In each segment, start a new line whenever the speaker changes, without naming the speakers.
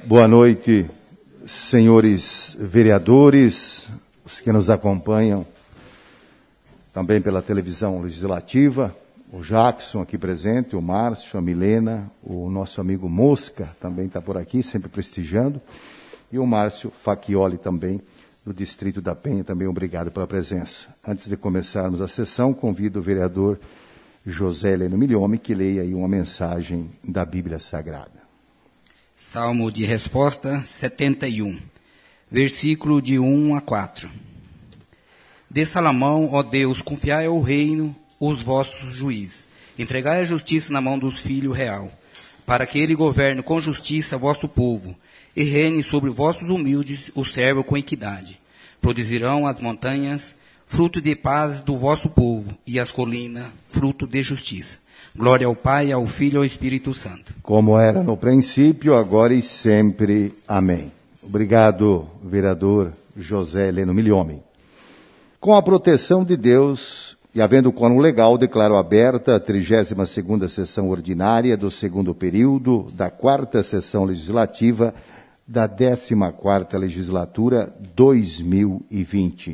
Boa noite, senhores vereadores, os que nos acompanham também pela televisão legislativa, o Jackson aqui presente, o Márcio, a Milena, o nosso amigo Mosca também está por aqui, sempre prestigiando, e o Márcio Facchioli também, do Distrito da Penha, também obrigado pela presença. Antes de começarmos a sessão, convido o vereador José Heleno Milhomem que leia aí uma mensagem da Bíblia Sagrada.
Salmo de resposta 71, versículo de 1 a 4. De Salomão, ó Deus, confiai ao reino os vossos juízes, entregai a justiça na mão dos filhos real, para que ele governe com justiça vosso povo, e reine sobre vossos humildes o servo com equidade. Produzirão as montanhas fruto de paz do vosso povo, e as colinas fruto de justiça. Glória ao Pai, ao Filho e ao Espírito Santo.
Como era no princípio, agora e sempre. Amém. Obrigado, vereador José Heleno Milhomem. Com a proteção de Deus e havendo quórum legal, declaro aberta a 32ª sessão ordinária do segundo período da 4ª sessão legislativa da 14ª legislatura 2020.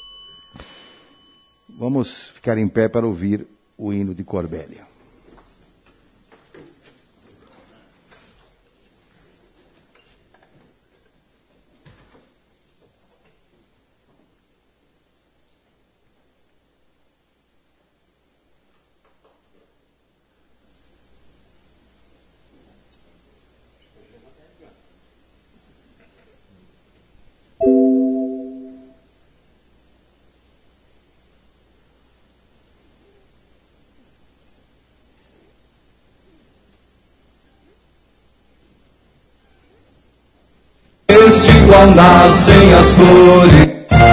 Vamos ficar em pé para ouvir o hino de Corbélia.
Igual nascem as flores,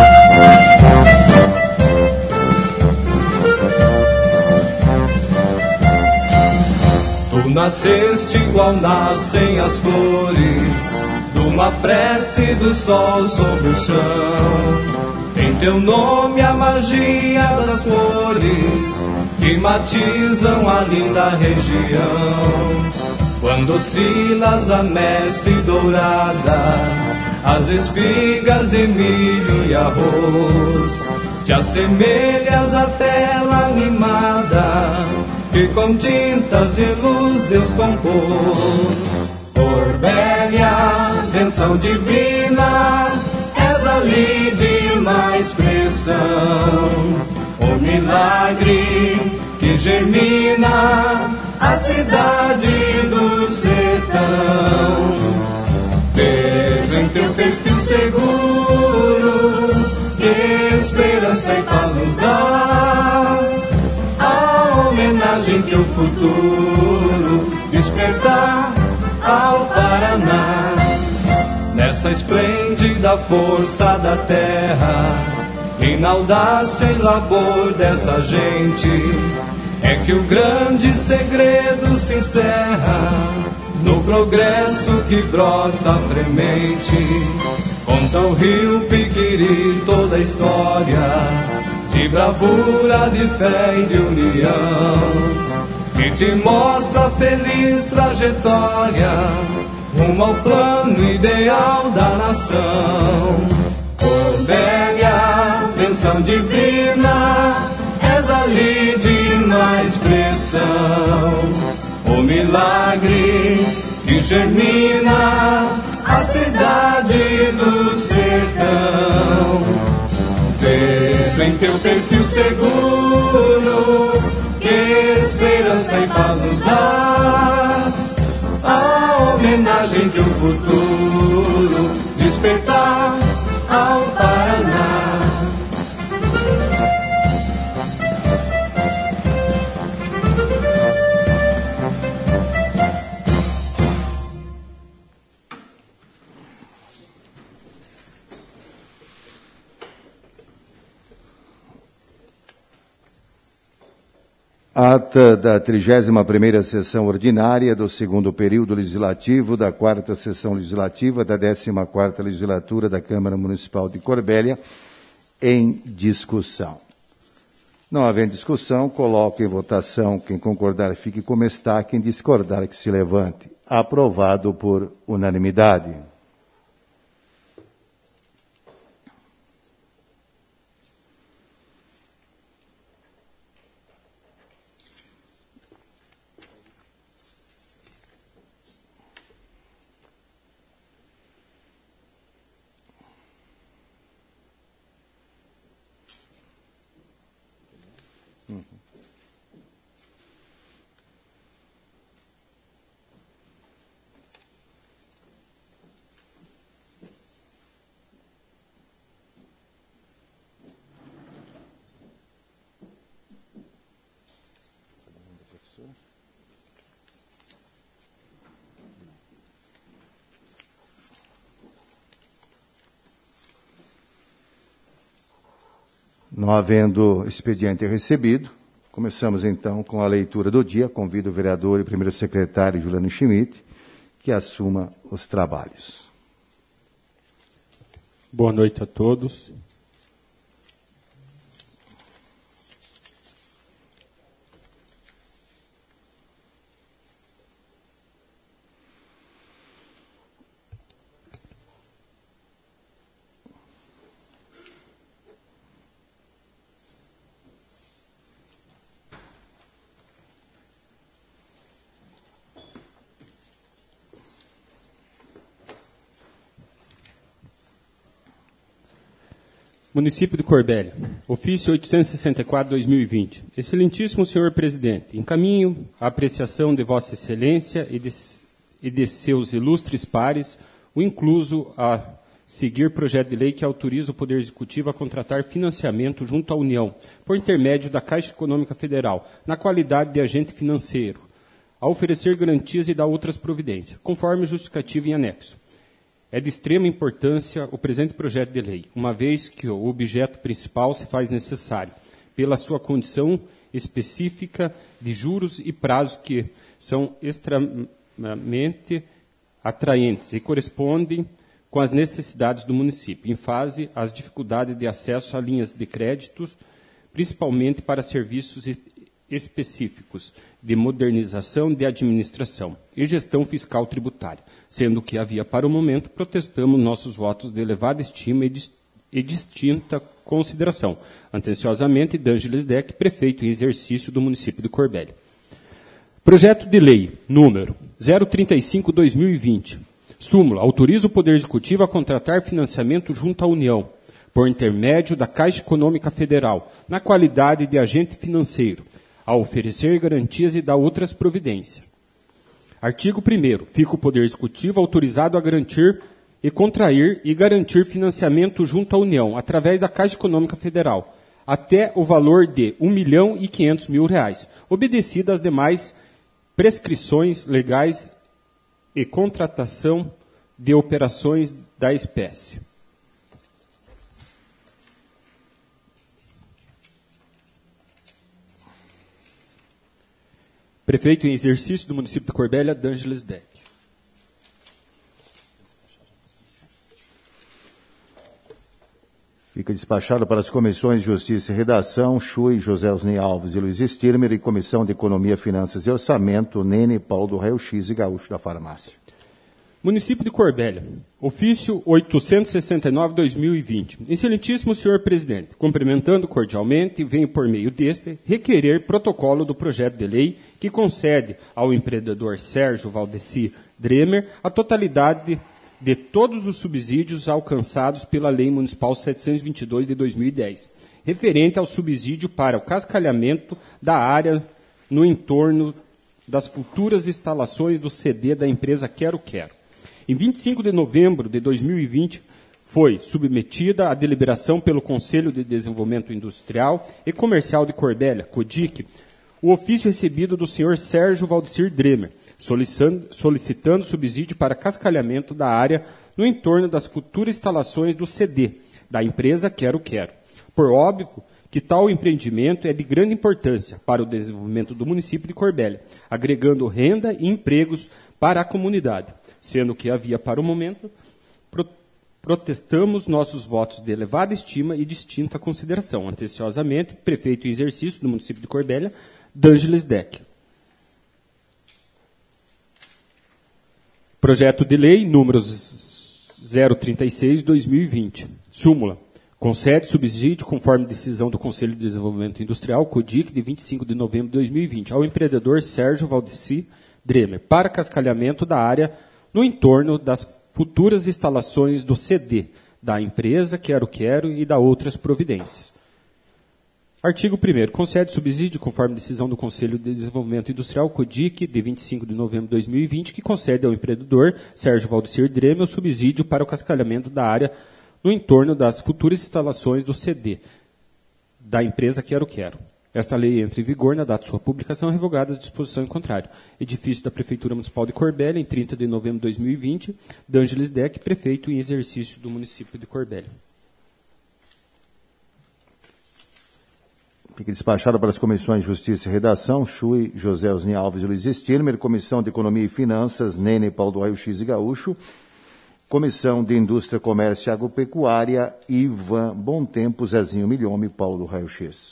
tu nasceste igual nascem as flores, de uma prece do sol sobre o chão. Em teu nome a magia das cores que matizam a linda região. Quando oscilas a messe dourada, as espigas de milho e arroz, te assemelhas à tela animada que com tintas de luz Deus compôs. Corbélia, benção divina, és a lídima expressão, o milagre que germina a cidade do sertão. Vejo em teu perfil seguro que esperança e paz nos dá, a homenagem que o futuro despertar ao Paraná. Nessa esplêndida força da terra e na audácia e labor dessa gente, é que o grande segredo se encerra no progresso que brota fremente. Conta o rio Piquiri toda a história de bravura, de fé e de união, que te mostra a feliz trajetória rumo ao plano ideal da nação. Corbélia, benção divina, és a lídima expressão, o milagre que germina a cidade do sertão. Vejo em teu perfil seguro que esperança e paz nos dá, a homenagem que o futuro despertar ao Paraná.
Ata da 31ª sessão ordinária do segundo período legislativo da 4ª sessão legislativa da 14ª legislatura da Câmara Municipal de Corbélia, em discussão. Não havendo discussão, coloco em votação. Quem concordar, fique como está. Quem discordar, que se levante. Aprovado por unanimidade. Não havendo expediente recebido, começamos então com a leitura do dia. Convido o vereador e primeiro secretário Juliano Schmidt que assuma os trabalhos.
Boa noite a todos. Município de Corbélia, ofício 864/2020. Excelentíssimo senhor presidente, encaminho a apreciação de Vossa Excelência e de seus ilustres pares, o incluso a seguir projeto de lei que autoriza o Poder Executivo a contratar financiamento junto à União, por intermédio da Caixa Econômica Federal, na qualidade de agente financeiro, a oferecer garantias e dar outras providências, conforme justificativo em anexo. É de extrema importância o presente projeto de lei, uma vez que o objeto principal se faz necessário, pela sua condição específica de juros e prazos que são extremamente atraentes e correspondem com as necessidades do município, em face às dificuldades de acesso a linhas de créditos, principalmente para serviços específicos de modernização de administração e gestão fiscal tributária, sendo que havia, para o momento, protestamos nossos votos de elevada estima e distinta consideração. Atenciosamente, D'Angeles Deck, prefeito em exercício do município de Corbélia. Projeto de lei, número 035/2020. Súmula, autoriza o Poder Executivo a contratar financiamento junto à União, por intermédio da Caixa Econômica Federal, na qualidade de agente financeiro, a oferecer garantias e dar outras providências. Artigo 1º. Fica o Poder Executivo autorizado a garantir e contrair e garantir financiamento junto à União, através da Caixa Econômica Federal, até o valor de R$ 1.500.000, obedecidas as demais prescrições legais e contratação de operações da espécie. Prefeito em exercício do município de Corbélia, D'Angeles Deck.
Fica despachado para as comissões de Justiça e Redação, Chui, José Osni Alves e Luiz Stirmer, e Comissão de Economia, Finanças e Orçamento, Nene, Paulo do Raio X e Gaúcho da Farmácia.
Município de Corbélia, ofício 869/2020. Excelentíssimo senhor presidente, cumprimentando cordialmente, venho por meio deste requerer protocolo do projeto de lei que concede ao empreendedor Sérgio Valdeci Dremer a totalidade de todos os subsídios alcançados pela Lei Municipal 722 de 2010, referente ao subsídio para o cascalhamento da área no entorno das futuras instalações do CD da empresa Quero Quero. Em 25 de novembro de 2020, foi submetida à deliberação pelo Conselho de Desenvolvimento Industrial e Comercial de Corbélia, CODIC, o ofício recebido do senhor Sérgio Valdecir Dremer, solicitando subsídio para cascalhamento da área no entorno das futuras instalações do CD, da empresa Quero Quero. Por óbvio que tal empreendimento é de grande importância para o desenvolvimento do município de Corbélia, agregando renda e empregos para a comunidade, sendo que havia, para o momento, protestamos nossos votos de elevada estima e distinta consideração. Atenciosamente, prefeito em exercício do município de Corbélia, D'Angeles Deck. Projeto de lei número 036/2020. Súmula. Concede subsídio, conforme decisão do Conselho de Desenvolvimento Industrial, CODIC, de 25 de novembro de 2020, ao empreendedor Sérgio Valdeci Dremer, para cascalhamento da área no entorno das futuras instalações do CD, da empresa Quero e da outras providências. Artigo 1º. Concede subsídio, conforme decisão do Conselho de Desenvolvimento Industrial, CODIC, de 25 de novembro de 2020, que concede ao empreendedor Sérgio Valdeci Dremer o subsídio para o cascalhamento da área no entorno das futuras instalações do CD, da empresa Quero. Esta lei entra em vigor na data de sua publicação, revogada a disposição em contrário. Edifício da Prefeitura Municipal de Corbélia, em 30 de novembro de 2020, D'Angeles Deck, prefeito em exercício do município de Corbélia.
Fica despachado para as comissões de Justiça e Redação, Chui, José Osni Alves e Luiz Stirmer, Comissão de Economia e Finanças, Nene, Paulo do Raio X e Gaúcho, Comissão de Indústria, Comércio e Agropecuária, Ivan Bom Tempo, Zezinho Milhome, Paulo do Raio X.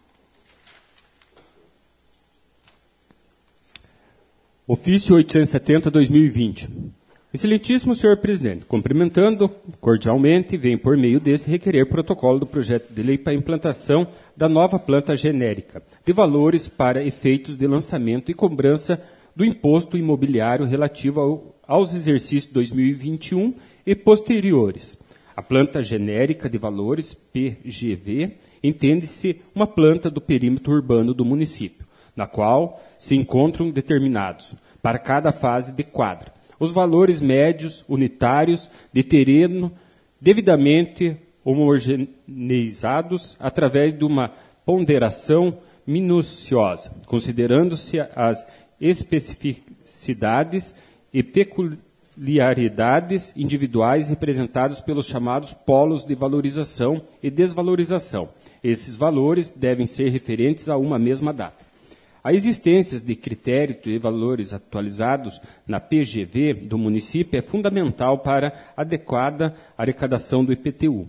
Ofício 870/2020. Excelentíssimo senhor presidente, cumprimentando cordialmente, venho por meio deste requerer protocolo do projeto de lei para a implantação da nova planta genérica de valores para efeitos de lançamento e cobrança do imposto imobiliário relativo aos exercícios 2021 e posteriores. A planta genérica de valores, PGV, entende-se uma planta do perímetro urbano do município, na qual se encontram determinados, para cada fase de quadra, os valores médios unitários de terreno devidamente homogeneizados através de uma ponderação minuciosa, considerando-se as especificidades e peculiaridades individuais representadas pelos chamados polos de valorização e desvalorização. Esses valores devem ser referentes a uma mesma data. A existência de critérios e valores atualizados na PGV do município é fundamental para a adequada arrecadação do IPTU.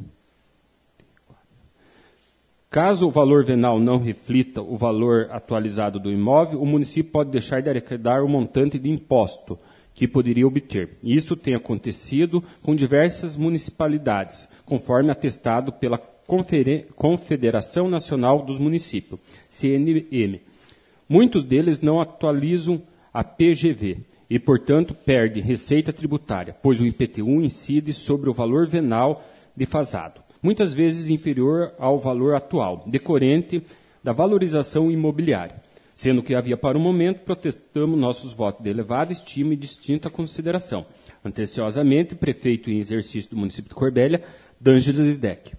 Caso o valor venal não reflita o valor atualizado do imóvel, o município pode deixar de arrecadar o montante de imposto que poderia obter. Isso tem acontecido com diversas municipalidades, conforme atestado pela Confederação Nacional dos Municípios, CNM. Muitos deles não atualizam a PGV e, portanto, perdem receita tributária, pois o IPTU incide sobre o valor venal defasado, muitas vezes inferior ao valor atual, decorrente da valorização imobiliária. Sendo que havia para o momento, protestamos nossos votos de elevada estima e distinta consideração. Atenciosamente, prefeito em exercício do município de Corbélia, D'Angeles Deck.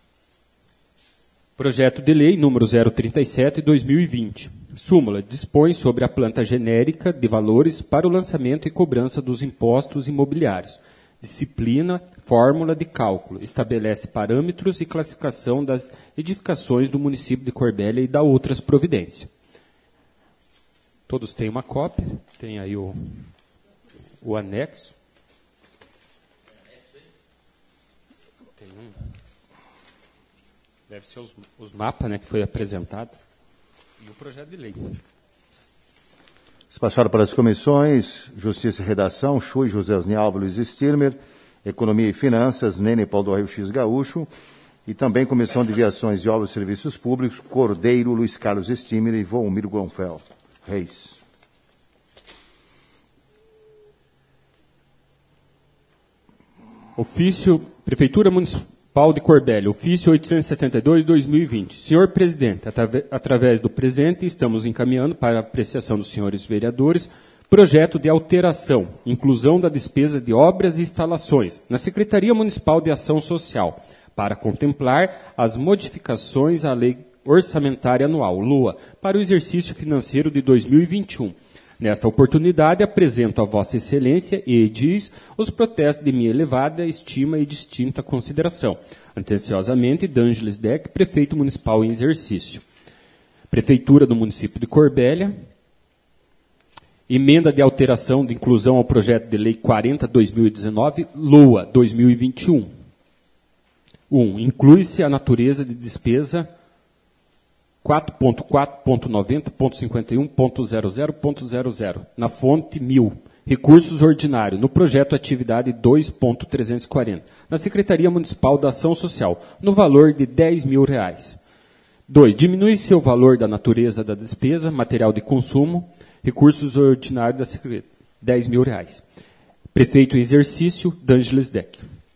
Projeto de lei número 037/2020. Súmula dispõe sobre a planta genérica de valores para o lançamento e cobrança dos impostos imobiliários. Disciplina, fórmula de cálculo, estabelece parâmetros e classificação das edificações do município de Corbélia e dá outras providências. Todos têm uma cópia, tem aí o anexo. Tem deve ser os mapas, né, que foi apresentado. E o projeto de lei.
Despachado para as comissões, Justiça e Redação, Chui, José Osni Alves, Luiz Stirmer, Economia e Finanças, Nene, Paulo do Raio X Gaúcho, e também Comissão de Viações de Obras e Serviços Públicos, Cordeiro, Luiz Carlos Stirmer e Volmir Gonfel Reis.
Ofício, Prefeitura Municipal de Corbélia, ofício 872/2020. Senhor presidente, através do presente, estamos encaminhando para a apreciação dos senhores vereadores projeto de alteração, inclusão da despesa de obras e instalações na Secretaria Municipal de Ação Social, para contemplar as modificações à Lei Orçamentária Anual, LOA, para o exercício financeiro de 2021. Nesta oportunidade, apresento a Vossa Excelência e edis os protestos de minha elevada estima e distinta consideração. Atenciosamente, D'Angeles Deck, Prefeito Municipal em exercício. Prefeitura do município de Corbélia, Emenda de alteração de inclusão ao projeto de lei 40/2019, LOA 2021. 1. Inclui-se a natureza de despesa 4.4.90.51.00.00 na fonte 1000. Recursos ordinários, no projeto atividade 2.340, na Secretaria Municipal da Ação Social, no valor de R$10.000. 2. Diminui-se o valor da natureza da despesa, material de consumo, recursos ordinários da Secretaria, R$10.000. Prefeito em exercício, D'Angeles Deck.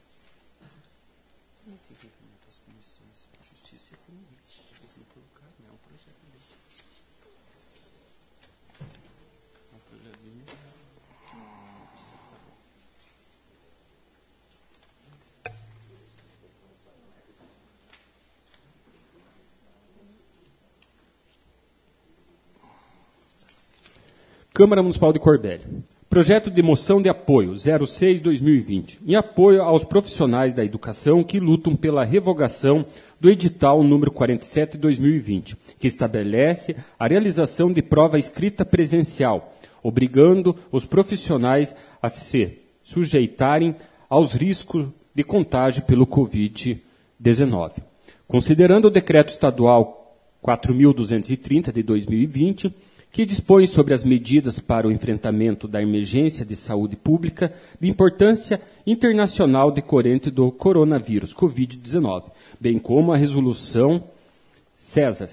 Câmara Municipal de Corbélia. Projeto de moção de apoio 06/2020, em apoio aos profissionais da educação que lutam pela revogação do edital número 47/2020, que estabelece a realização de prova escrita presencial, obrigando os profissionais a se sujeitarem aos riscos de contágio pelo Covid-19. Considerando o decreto estadual 4.230 de 2020, que dispõe sobre as medidas para o enfrentamento da emergência de saúde pública de importância internacional decorrente do coronavírus, Covid-19, bem como a resolução César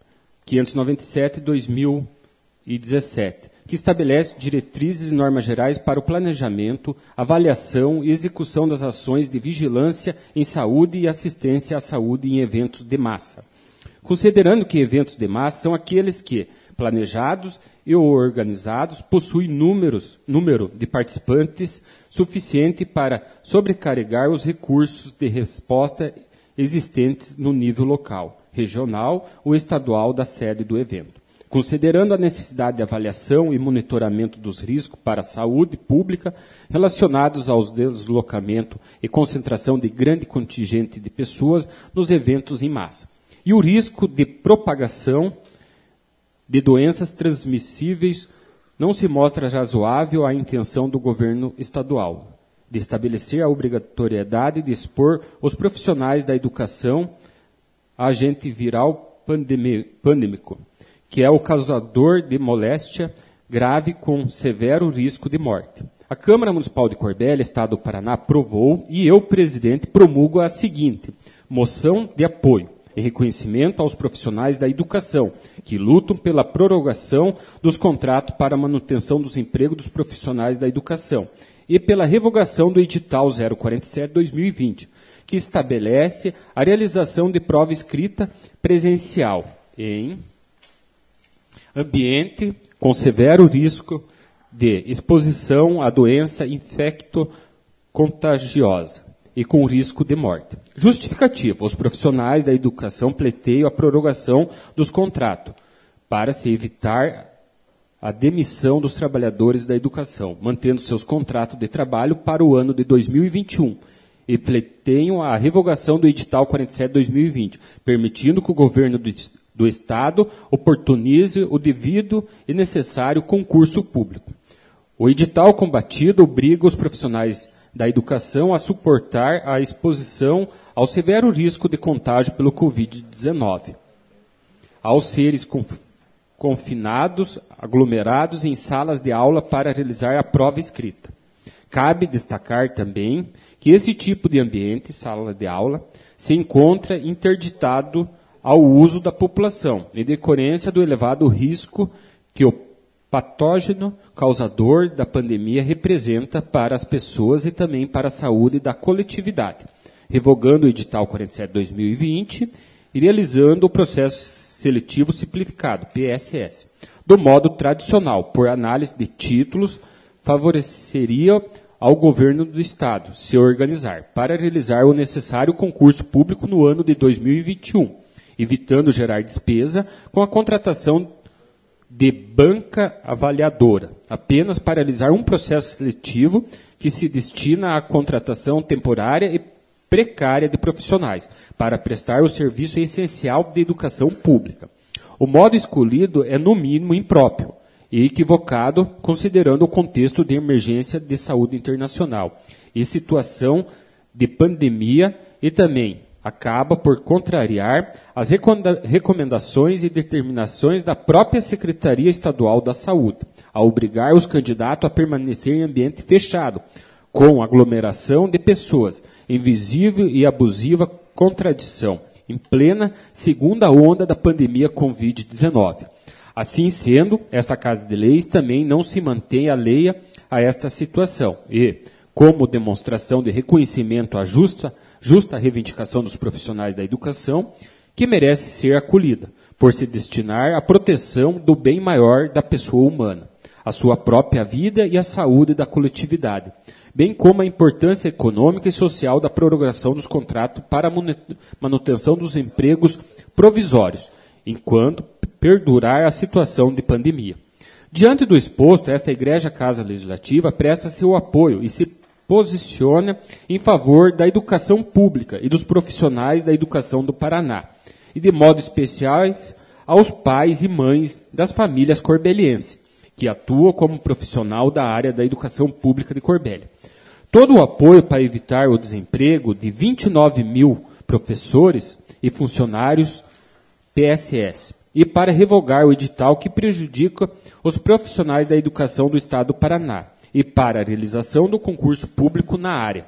597/2017, que estabelece diretrizes e normas gerais para o planejamento, avaliação e execução das ações de vigilância em saúde e assistência à saúde em eventos de massa. Considerando que eventos de massa são aqueles que, planejados e organizados, possuem número de participantes suficiente para sobrecarregar os recursos de resposta existentes no nível local, regional ou estadual da sede do evento. Considerando a necessidade de avaliação e monitoramento dos riscos para a saúde pública relacionados ao deslocamento e concentração de grande contingente de pessoas nos eventos em massa, e o risco de propagação de doenças transmissíveis, não se mostra razoável a intenção do governo estadual de estabelecer a obrigatoriedade de expor os profissionais da educação a agente viral pandêmico, que é o causador de moléstia grave com severo risco de morte. A Câmara Municipal de Corbélia, Estado do Paraná, aprovou e eu, presidente, promulgo a seguinte moção de apoio em reconhecimento aos profissionais da educação que lutam pela prorrogação dos contratos para a manutenção dos empregos dos profissionais da educação e pela revogação do edital 047/2020, que estabelece a realização de prova escrita presencial em ambiente com severo risco de exposição à doença infecto-contagiosa e com risco de morte. Justificativa: os profissionais da educação pleiteiam a prorrogação dos contratos para se evitar a demissão dos trabalhadores da educação, mantendo seus contratos de trabalho para o ano de 2021 e pleiteiam a revogação do edital 47/2020, permitindo que o governo do Estado oportunize o devido e necessário concurso público. O edital combatido obriga os profissionais da educação a suportar a exposição ao severo risco de contágio pelo Covid-19, ao seres confinados, aglomerados em salas de aula para realizar a prova escrita. Cabe destacar também que esse tipo de ambiente, sala de aula, se encontra interditado ao uso da população, em decorrência do elevado risco que o patógeno causador da pandemia representa para as pessoas e também para a saúde da coletividade, revogando o edital 47/2020 e realizando o processo seletivo simplificado, PSS, do modo tradicional, por análise de títulos, favoreceria ao governo do Estado se organizar para realizar o necessário concurso público no ano de 2021, evitando gerar despesa com a contratação de banca avaliadora, apenas para realizar um processo seletivo que se destina à contratação temporária e precária de profissionais, para prestar o serviço essencial de educação pública. O modo escolhido é, no mínimo, impróprio e equivocado, considerando o contexto de emergência de saúde internacional e situação de pandemia, e também acaba por contrariar as recomendações e determinações da própria Secretaria Estadual da Saúde, a obrigar os candidatos a permanecer em ambiente fechado, com aglomeração de pessoas, em visível e abusiva contradição, em plena segunda onda da pandemia Covid-19. Assim sendo, esta Casa de Leis também não se mantém alheia a esta situação e, como demonstração de reconhecimento à justa reivindicação dos profissionais da educação, que merece ser acolhida, por se destinar à proteção do bem maior da pessoa humana, a sua própria vida e a saúde da coletividade, bem como a importância econômica e social da prorrogação dos contratos para a manutenção dos empregos provisórios, enquanto perdurar a situação de pandemia. Diante do exposto, esta Igreja Casa Legislativa presta seu apoio e se posiciona em favor da educação pública e dos profissionais da educação do Paraná, e de modo especial aos pais e mães das famílias corbelienses, que atuam como profissional da área da educação pública de Corbélia. Todo o apoio para evitar o desemprego de 29 mil professores e funcionários PSS, e para revogar o edital que prejudica os profissionais da educação do Estado do Paraná, e para a realização do concurso público na área.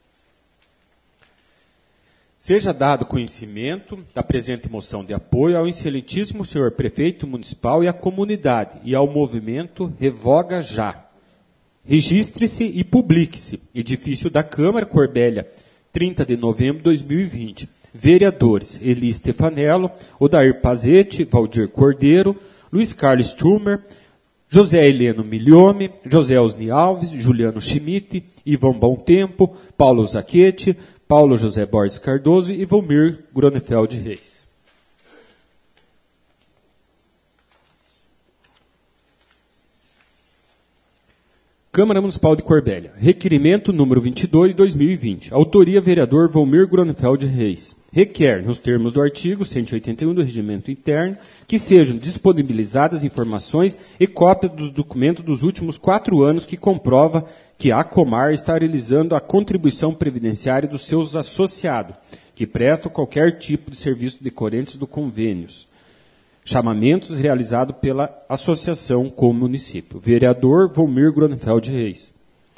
Seja dado conhecimento da presente moção de apoio ao excelentíssimo senhor prefeito municipal e à comunidade, e ao movimento Revoga Já. Registre-se e publique-se. Edifício da Câmara, Corbélia, 30 de novembro de 2020. Vereadores: Eli Stefanello, Odair Pazete, Valdir Cordeiro, Luiz Carlos Schumer, José Heleno Miliome, José Osni Alves, Juliano Schmidt, Ivan Bom Tempo, Paulo Zachetti, Paulo José Borges Cardoso e Valmir Gronefeld Reis. Câmara Municipal de Corbélia. Requerimento número 22, 2020. Autoria, vereador Valmir Gronefeld Reis. Requer, nos termos do artigo 181 do Regimento Interno, que sejam disponibilizadas informações e cópia dos documentos dos últimos 4 anos que comprova que a Comar está realizando a contribuição previdenciária dos seus associados, que prestam qualquer tipo de serviço decorrentes do convênios. Chamamentos realizados pela associação com o município. Vereador Valmir Gronefeld Reis.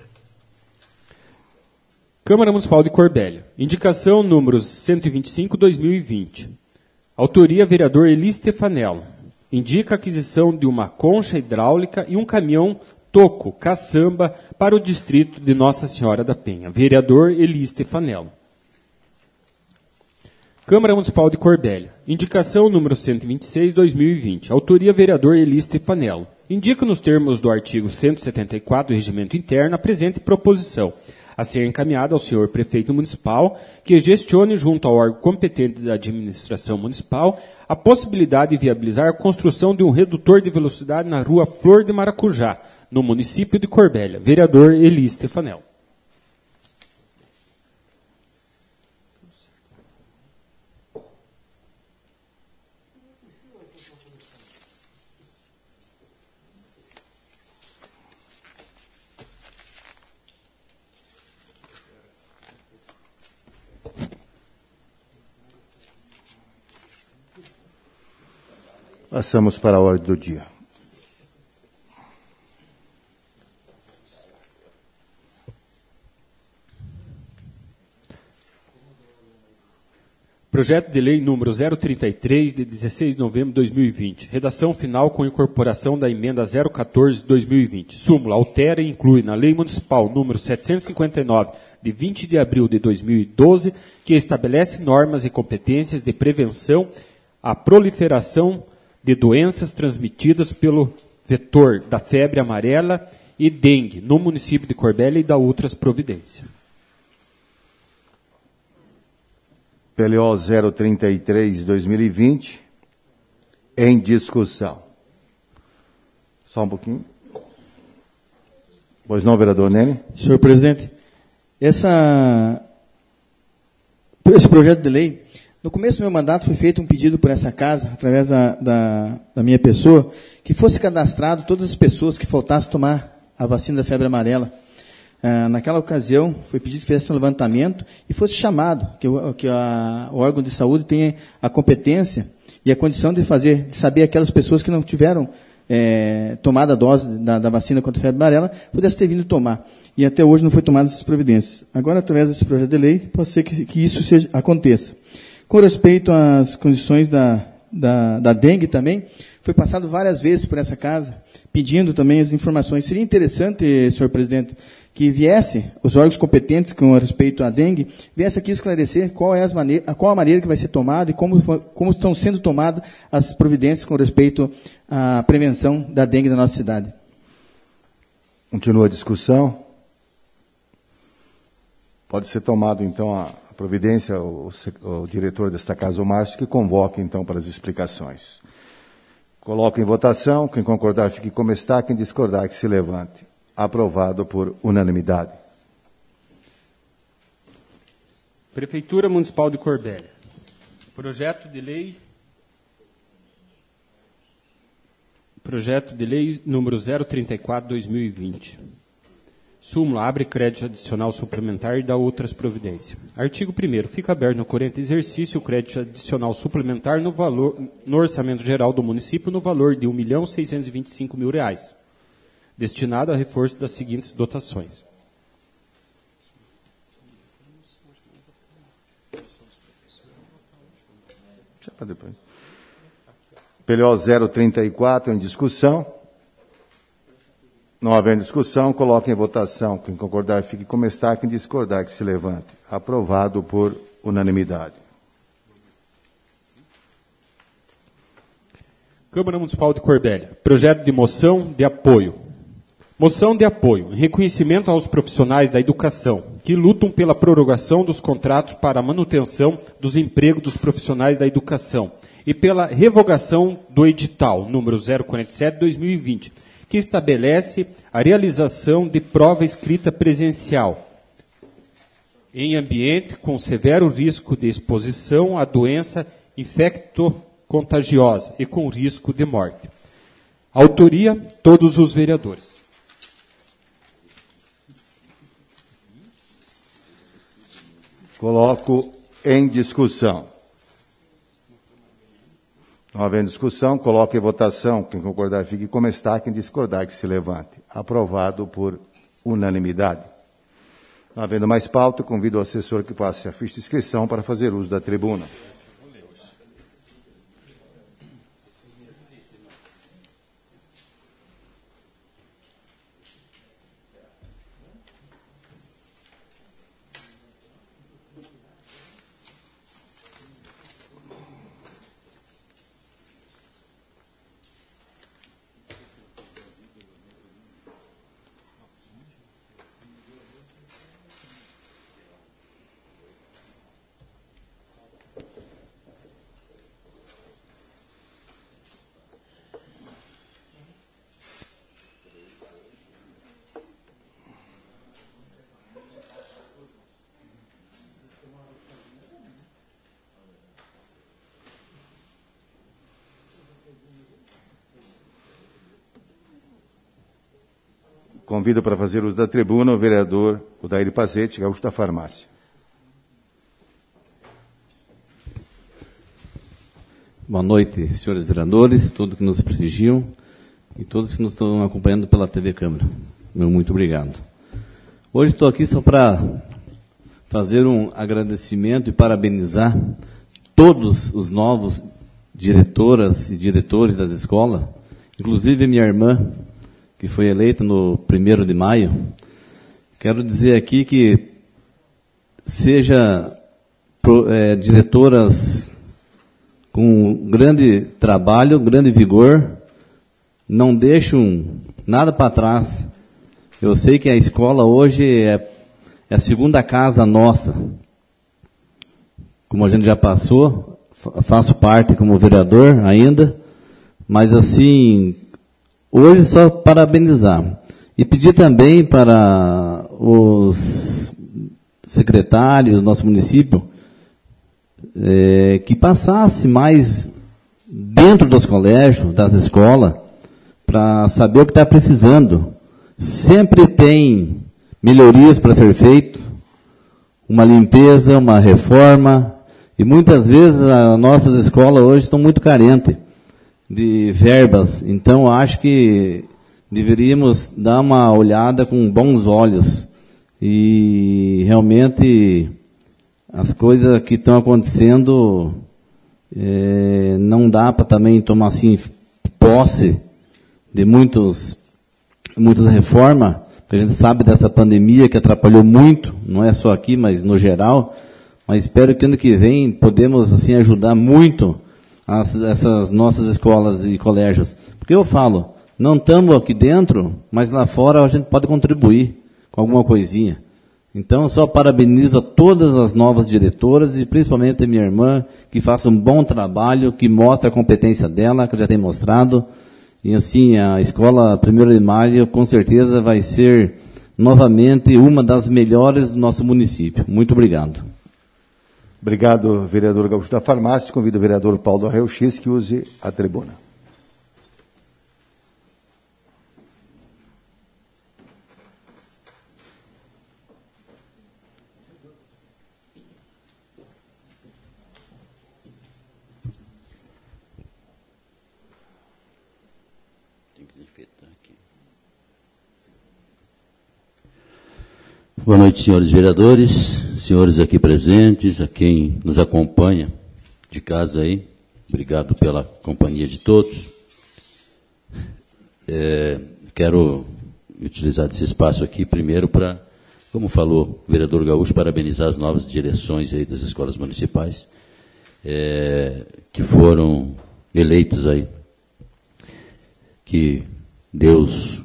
Câmara Municipal de Corbélia. Indicação número 125/2020. Autoria, vereador Eli Stefanello. Indica a aquisição de uma concha hidráulica e um caminhão toco, caçamba, para o distrito de Nossa Senhora da Penha. Vereador Eli Stefanello. Câmara Municipal de Corbélia. Indicação número 126/2020. Autoria, vereador Eli Stefanello. Indica nos termos do artigo 174 do Regimento Interno a presente proposição, a ser encaminhada ao senhor prefeito municipal, que gestione junto ao órgão competente da administração municipal a possibilidade de viabilizar a construção de um redutor de velocidade na rua Flor de Maracujá, no município de Corbélia. Vereador Eli Stefanello.
Passamos para a ordem do dia.
Projeto de Lei número 033, de 16 de novembro de 2020. Redação final com incorporação da emenda 014 de 2020. Súmula altera e inclui na Lei Municipal número 759, de 20 de abril de 2012, que estabelece normas e competências de prevenção à proliferação de doenças transmitidas pelo vetor da febre amarela e dengue no município de Corbélia e da outras providências.
PLO 033/2020, em discussão. Só um pouquinho. Pois não, vereador Nene?
Senhor presidente, esse projeto de lei No começo do meu mandato foi feito um pedido por essa casa, através da minha pessoa, que fosse cadastrado todas as pessoas que faltassem tomar a vacina da febre amarela. Naquela ocasião, foi pedido que fizesse um levantamento e fosse chamado, que o órgão de saúde tenha a competência e a condição de saber aquelas pessoas que não tiveram tomado a dose da vacina contra a febre amarela, pudesse ter vindo tomar. E até hoje não foi tomada essas providências. Agora, através desse projeto de lei, pode ser que isso aconteça. Com respeito às condições da dengue também, foi passado várias vezes por essa casa, pedindo também as informações. Seria interessante, senhor presidente, que viesse os órgãos competentes com respeito à dengue, viesse aqui esclarecer qual a maneira que vai ser tomada e como estão sendo tomadas as providências com respeito à prevenção da dengue na nossa cidade.
Continua a discussão. Pode ser tomado, então, a providência, o diretor desta casa, o Márcio, que convoque, então, para as explicações. Coloco em votação. Quem concordar, fique como está. Quem discordar, que se levante. Aprovado por unanimidade.
Prefeitura Municipal de Corbélia. Projeto de lei número 034/2020. Súmula abre crédito adicional suplementar e dá outras providências. Artigo 1º. Fica aberto no corrente exercício o crédito adicional suplementar no orçamento geral do município no valor de R$ 1.625.000, destinado a reforço das seguintes dotações.
PLO 034 em discussão. Não havendo discussão, coloque em votação. Quem concordar, fique como está. Quem discordar, que se levante. Aprovado por unanimidade.
Câmara Municipal de Corbélia. Projeto de moção de apoio. Moção de apoio em reconhecimento aos profissionais da educação que lutam pela prorrogação dos contratos para a manutenção dos empregos dos profissionais da educação e pela revogação do edital número 047/2020, que estabelece a realização de prova escrita presencial em ambiente com severo risco de exposição à doença infecto-contagiosa e com risco de morte. Autoria, todos os vereadores.
Coloco em discussão. Não havendo discussão, coloque em votação. Quem concordar, fique como está. Quem discordar, que se levante. Aprovado por unanimidade. Não havendo mais pauta, convido o assessor que passe a ficha de inscrição para fazer uso da tribuna. Convido para fazer uso da tribuna o vereador Odair Pazete, gaúcho da farmácia.
Boa noite, senhores vereadores, todos que nos prestigiam e todos que nos estão acompanhando pela TV Câmara. Meu muito obrigado. Hoje estou aqui só para fazer um agradecimento e parabenizar todos os novos diretoras e diretores das escolas, inclusive minha irmã, que foi eleita no 1º de maio. Quero dizer aqui que seja diretoras com grande trabalho, grande vigor, não deixam nada para trás. Eu sei que a escola hoje é a segunda casa nossa. Como a gente já passou, faço parte como vereador ainda, mas assim, hoje só parabenizar. E pedir também para os secretários do nosso município que passasse mais dentro dos colégios, das escolas, para saber o que está precisando. Sempre tem melhorias para ser feito, uma limpeza, uma reforma, e muitas vezes as nossas escolas hoje estão muito carentes de verbas. Então, acho que deveríamos dar uma olhada com bons olhos. E realmente as coisas que estão acontecendo, não dá para também tomar assim posse de muitas reformas, porque a gente sabe dessa pandemia que atrapalhou muito, não é só aqui, mas no geral. Mas espero que ano que vem podemos assim ajudar muito essas nossas escolas e colégios. Porque eu falo, não estamos aqui dentro, mas lá fora a gente pode contribuir com alguma coisinha. Então, só parabenizo a todas as novas diretoras e principalmente a minha irmã, que faça um bom trabalho, que mostre a competência dela, que já tem mostrado. E assim, a escola 1º de Maio com certeza vai ser novamente uma das melhores do nosso município. Muito obrigado.
Obrigado, vereador Gaúcho da Farmácia. Convido o vereador Paulo Arreu X que use a tribuna.
Boa noite, senhores vereadores, senhores aqui presentes, a quem nos acompanha de casa aí. Obrigado pela companhia de todos. Quero utilizar esse espaço aqui primeiro para, como falou o vereador Gaúcho, parabenizar as novas direções aí das escolas municipais que foram eleitos aí. Que Deus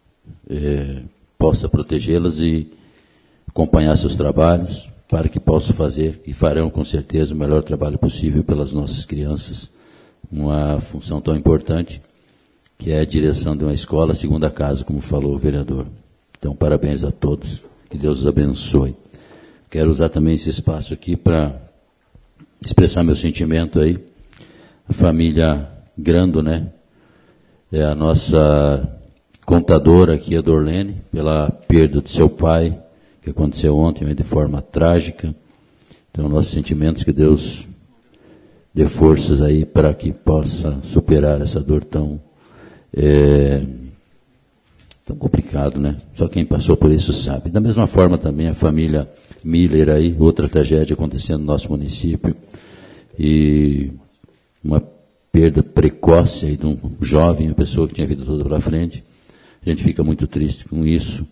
possa protegê-las e acompanhar seus trabalhos, para que possam fazer, e farão com certeza, o melhor trabalho possível pelas nossas crianças. Uma função tão importante, que é a direção de uma escola, segunda casa, como falou o vereador. Então, parabéns a todos, que Deus os abençoe. Quero usar também esse espaço aqui para expressar meu sentimento aí. A família Grando, né? É a nossa contadora aqui, a Dorlene, pela perda de seu pai, que aconteceu ontem, de forma trágica. Então, nossos sentimentos, que Deus dê forças aí para que possa superar essa dor tão complicado, né? Só quem passou por isso sabe. Da mesma forma também a família Miller aí, outra tragédia acontecendo no nosso município, e uma perda precoce aí de um jovem, uma pessoa que tinha a vida toda pela frente. A gente fica muito triste com isso.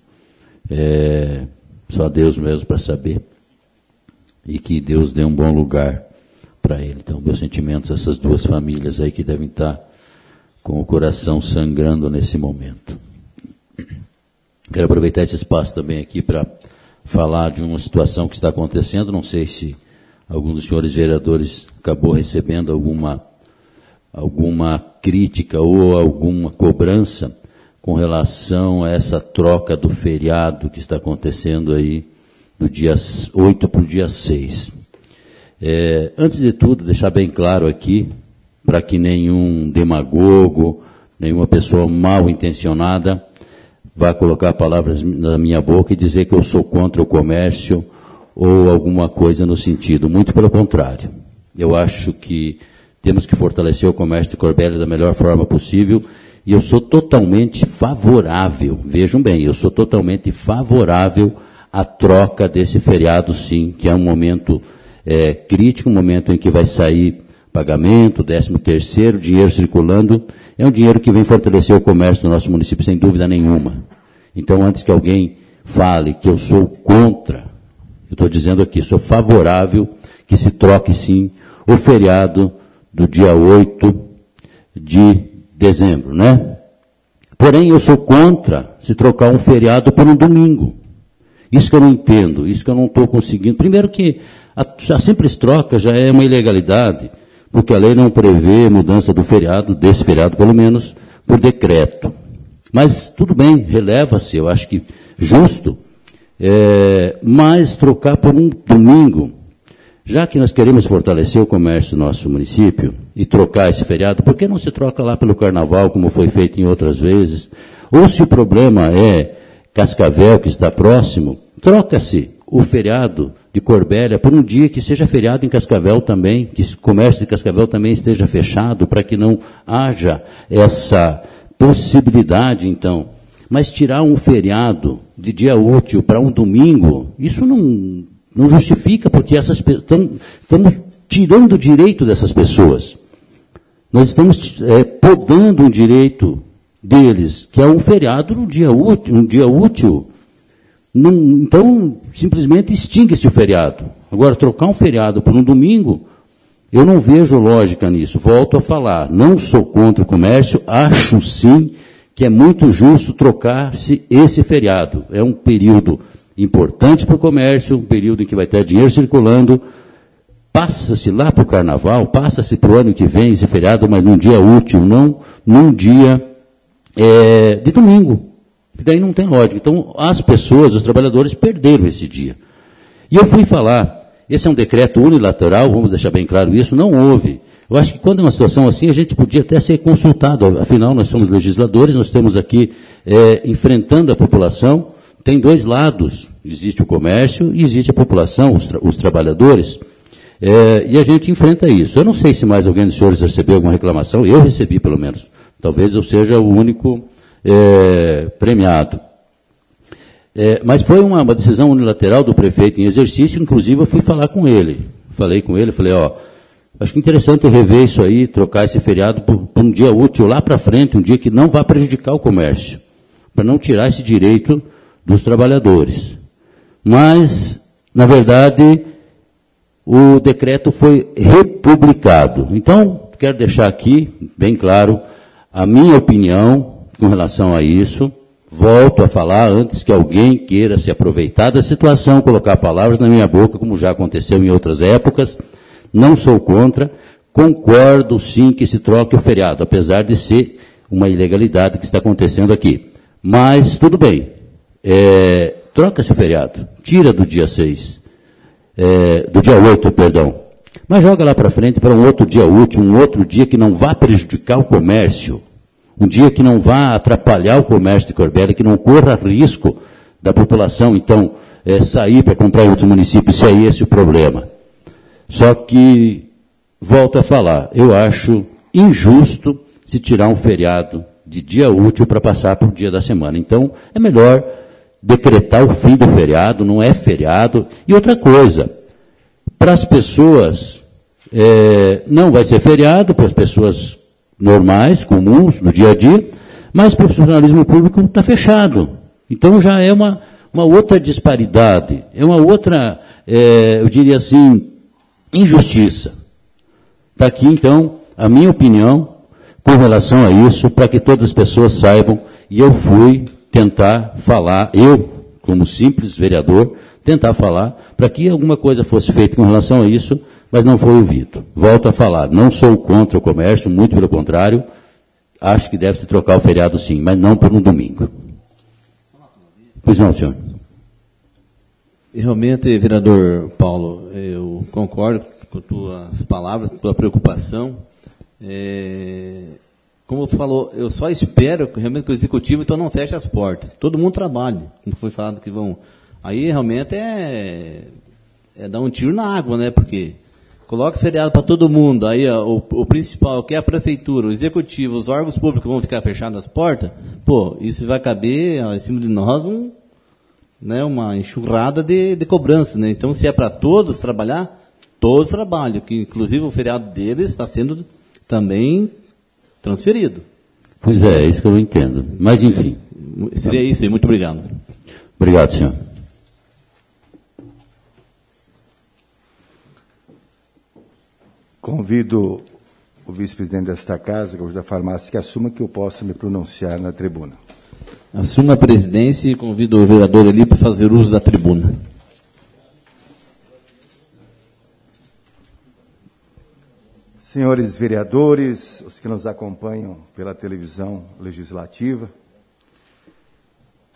Só Deus mesmo para saber, e que Deus dê um bom lugar para ele. Então, meus sentimentos a essas duas famílias aí que devem estar com o coração sangrando nesse momento. Quero aproveitar esse espaço também aqui para falar de uma situação que está acontecendo. Não sei se algum dos senhores vereadores acabou recebendo alguma crítica ou alguma cobrança com relação a essa troca do feriado que está acontecendo aí do dia 8 para o dia 6. Antes de tudo, deixar bem claro aqui, para que nenhum demagogo, nenhuma pessoa mal intencionada vá colocar palavras na minha boca e dizer que eu sou contra o comércio ou alguma coisa no sentido. Muito pelo contrário. Eu acho que temos que fortalecer o comércio de Corbélia da melhor forma possível. E eu sou totalmente favorável, vejam bem, eu sou totalmente favorável à troca desse feriado, sim, que é um momento crítico, um momento em que vai sair pagamento, 13º, dinheiro circulando. É um dinheiro que vem fortalecer o comércio do nosso município, sem dúvida nenhuma. Então, antes que alguém fale que eu sou contra, eu estou dizendo aqui, sou favorável que se troque, sim, o feriado do dia 8 de dezembro, né? Porém, eu sou contra se trocar um feriado por um domingo. Isso que eu não entendo, isso que eu não estou conseguindo. Primeiro que a simples troca já é uma ilegalidade, porque a lei não prevê mudança do feriado, desse feriado pelo menos, por decreto. Mas tudo bem, releva-se, eu acho que justo, mas trocar por um domingo já que nós queremos fortalecer o comércio do nosso município e trocar esse feriado, por que não se troca lá pelo Carnaval, como foi feito em outras vezes? Ou se o problema é Cascavel, que está próximo, troca-se o feriado de Corbélia por um dia que seja feriado em Cascavel também, que o comércio de Cascavel também esteja fechado, para que não haja essa possibilidade, então. Mas tirar um feriado de dia útil para um domingo, isso não justifica, porque estamos tirando o direito dessas pessoas. Nós estamos podando um direito deles, que é um feriado no dia útil. Então, simplesmente extingue-se o feriado. Agora, trocar um feriado por um domingo, eu não vejo lógica nisso. Volto a falar, não sou contra o comércio, acho sim que é muito justo trocar-se esse feriado. É um período importante para o comércio, um período em que vai ter dinheiro circulando. Passa-se lá para o Carnaval, passa-se para o ano que vem esse feriado, mas num dia útil, não num dia de domingo. Que daí não tem lógica. Então, as pessoas, os trabalhadores, perderam esse dia. E eu fui falar, esse é um decreto unilateral, vamos deixar bem claro isso, não houve. Eu acho que quando é uma situação assim, a gente podia até ser consultado. Afinal, nós somos legisladores, nós estamos aqui enfrentando a população. Tem dois lados. Existe o comércio e existe a população, os trabalhadores. E a gente enfrenta isso. Eu não sei se mais alguém dos senhores recebeu alguma reclamação. Eu recebi, pelo menos. Talvez eu seja o único premiado. Mas foi uma decisão unilateral do prefeito em exercício, inclusive eu fui falar com ele. Falei, acho que é interessante rever isso aí, trocar esse feriado por um dia útil lá para frente, um dia que não vá prejudicar o comércio, para não tirar esse direito dos trabalhadores. Mas, na verdade, o decreto foi republicado. Então, quero deixar aqui, bem claro, a minha opinião com relação a isso. Volto a falar antes que alguém queira se aproveitar da situação, colocar palavras na minha boca, como já aconteceu em outras épocas. Não sou contra, concordo sim que se troque o feriado, apesar de ser uma ilegalidade que está acontecendo aqui. Mas, tudo bem, troca-se o feriado, tira do dia 6, do dia 8, perdão, mas joga lá para frente para um outro dia útil, um outro dia que não vá prejudicar o comércio, um dia que não vá atrapalhar o comércio de Corbélia, que não corra risco da população, então, sair para comprar em outros municípios, se é esse o problema. Só que, volto a falar, eu acho injusto se tirar um feriado de dia útil para passar para o dia da semana. Então, é melhor decretar o fim do feriado, não é feriado. E outra coisa, para as pessoas, não vai ser feriado, para as pessoas normais, comuns, do dia a dia, mas para o funcionalismo público está fechado. Então, já é uma outra disparidade, é uma outra, eu diria assim, injustiça. Está aqui, então, a minha opinião com relação a isso, para que todas as pessoas saibam, e eu fui tentar falar, eu, como simples vereador, tentar falar, para que alguma coisa fosse feita com relação a isso, mas não foi ouvido. Volto a falar, não sou contra o comércio, muito pelo contrário, acho que deve-se trocar o feriado sim, mas não por um domingo. Pois não, senhor.
Realmente, vereador Paulo, eu concordo com tuas palavras, tua preocupação. Como falou, eu só espero que realmente que o executivo então não feche as portas. Todo mundo trabalha, como foi falado que vão. Aí realmente é dar um tiro na água, né? Porque coloca feriado para todo mundo, aí o principal, que é a prefeitura, o executivo, os órgãos públicos vão ficar fechadas as portas, isso vai caber em cima de nós uma enxurrada de cobranças, né? Então, se é para todos trabalhar, todos trabalham, que inclusive o feriado deles está sendo também transferido.
Pois é isso que eu não entendo. Mas, enfim.
Seria isso aí, muito obrigado.
Obrigado, senhor.
Convido o vice-presidente desta casa, que é o da farmácia, que assuma que eu possa me pronunciar na tribuna.
Assuma a presidência e convido o vereador ali para fazer uso da tribuna.
Senhores vereadores, os que nos acompanham pela televisão legislativa,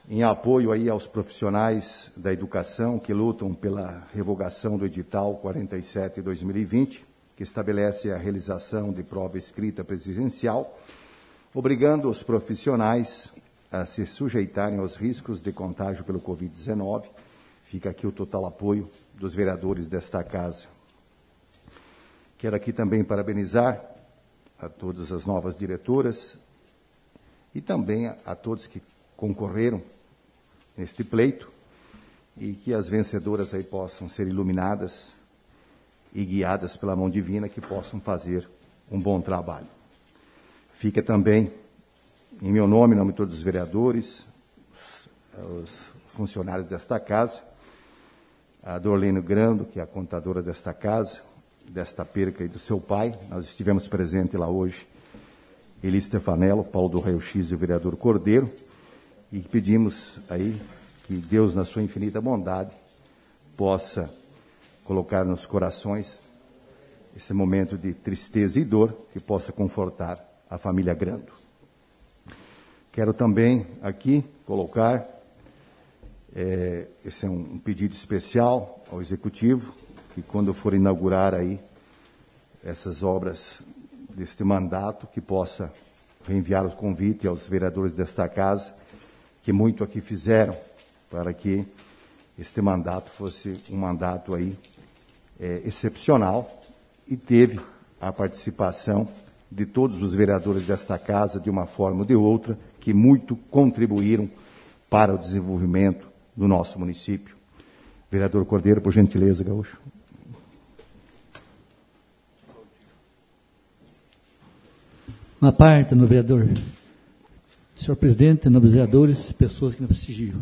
em apoio aí aos profissionais da educação que lutam pela revogação do edital 47/2020, que estabelece a realização de prova escrita presencial, obrigando os profissionais a se sujeitarem aos riscos de contágio pelo Covid-19. Fica aqui o total apoio dos vereadores desta casa. Quero aqui também parabenizar a todas as novas diretoras e também a todos que concorreram neste pleito, e que as vencedoras aí possam ser iluminadas e guiadas pela mão divina, que possam fazer um bom trabalho. Fica também, em meu nome, em nome de todos os vereadores, os funcionários desta casa, a Dorlene Grando, que é a contadora desta casa, desta perca e do seu pai. Nós estivemos presentes lá hoje, Eli Stefanello, Paulo do Raio X e o vereador Cordeiro, e pedimos aí que Deus, na sua infinita bondade, possa colocar nos corações esse momento de tristeza e dor, que possa confortar a família Grando. Quero também aqui colocar, esse é um pedido especial ao Executivo, que quando for inaugurar aí essas obras deste mandato, que possa reenviar o convite aos vereadores desta casa, que muito aqui fizeram para que este mandato fosse um mandato aí excepcional, e teve a participação de todos os vereadores desta casa, de uma forma ou de outra, que muito contribuíram para o desenvolvimento do nosso município. Vereador Cordeiro, por gentileza, Gaúcho.
Uma parte, no vereador. Senhor presidente, nobres vereadores, pessoas que nos prestigiam.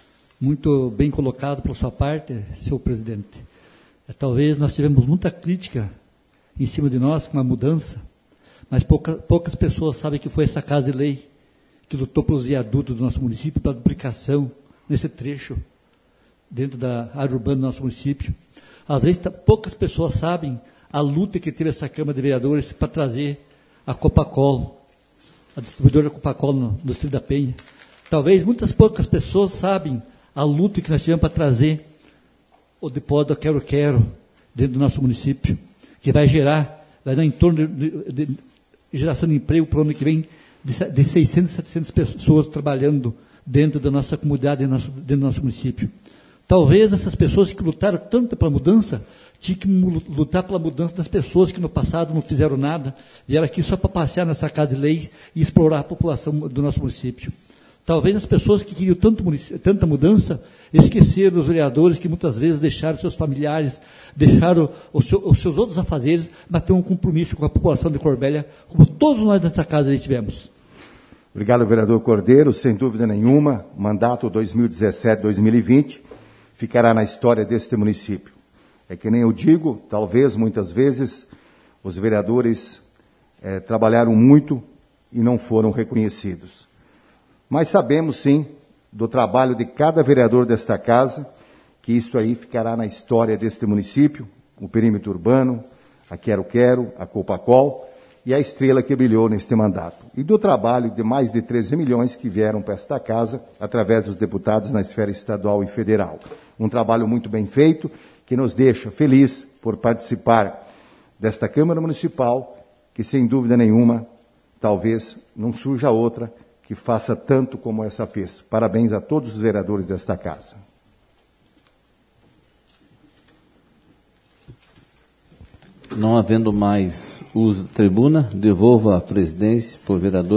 Muito bem colocado pela sua parte, senhor presidente. Talvez nós tivemos muita crítica em cima de nós com a mudança, mas poucas pessoas sabem que foi essa Casa de Lei que lutou pelos viadutos do nosso município, pela duplicação nesse trecho dentro da área urbana do nosso município. Às vezes, poucas pessoas sabem a luta que teve essa Câmara de Vereadores para trazer a Copacol, a distribuidora Copacol no Distrito da Penha. Talvez poucas pessoas sabem a luta que nós tivemos para trazer o depósito da Quero Quero dentro do nosso município, que vai dar em torno de geração de emprego para o ano que vem de 600, 700 pessoas trabalhando dentro da nossa comunidade, dentro do nosso município. Talvez essas pessoas que lutaram tanto pela mudança, tinham que lutar pela mudança das pessoas que no passado não fizeram nada, vieram aqui só para passear nessa Casa de Leis e explorar a população do nosso município. Talvez as pessoas que queriam tanta mudança esqueceram os vereadores que muitas vezes deixaram seus familiares, deixaram os seus outros afazeres, mas têm um compromisso com a população de Corbélia, como todos nós nessa casa tivemos.
Obrigado, vereador Cordeiro. Sem dúvida nenhuma, mandato 2017-2020 ficará na história deste município. É que nem eu digo, talvez, muitas vezes, os vereadores trabalharam muito e não foram reconhecidos. Mas sabemos, sim, do trabalho de cada vereador desta casa, que isso aí ficará na história deste município, o perímetro urbano, a Quero Quero, a Copacol e a estrela que brilhou neste mandato. E do trabalho de mais de 13 milhões que vieram para esta casa, através dos deputados na esfera estadual e federal. Um trabalho muito bem feito, que nos deixa feliz por participar desta Câmara Municipal, que sem dúvida nenhuma, talvez não surja outra que faça tanto como essa fez. Parabéns a todos os vereadores desta casa.
Não havendo mais uso da tribuna, devolvo a presidência para o vereador